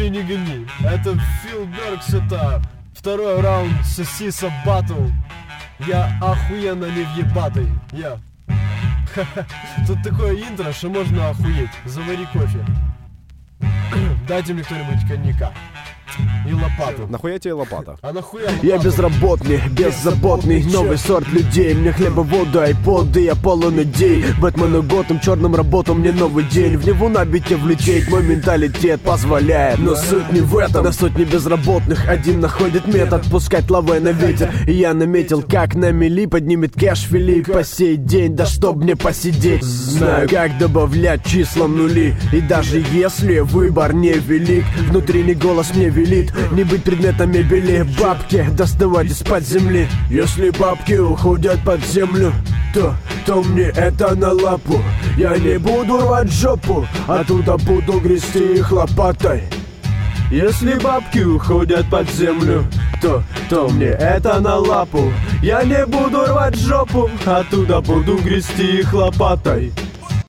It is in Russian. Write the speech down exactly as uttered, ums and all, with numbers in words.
гони, не гони. Это Фил Беркс, это второй раунд Сосиса Баттл. Я охуенно не въебатый. Я. Тут такое интро, что можно охуеть. Завари кофе. Дайте мне кто-нибудь коньяка. И лопату. Нахуя тебе лопата? А нахуя лопату? Я безработный, беззаботный, новый сорт людей. Мне хлеба, воду, айподы, я полон идей. Бэтмену, Готом, черным работам, мне новый день. В него на бите влететь, мой менталитет позволяет. Но суть не в этом. На сотни безработных один находит метод пускать лавой на ветер. И я наметил, как на мели поднимет кэш Филипп по сей день. Да чтоб мне посидеть. Знаю, как добавлять числа нули. И даже если выбор невелик, внутренний голос мне велит не быть предметом мебели. Бабки доставать из-под земли. Если бабки уходят под землю, то, то мне это на лапу. Я не буду рвать жопу, оттуда буду грести их лопатой. Если бабки уходят под землю, то, то мне это на лапу. Я не буду рвать жопу, оттуда буду грести их лопатой.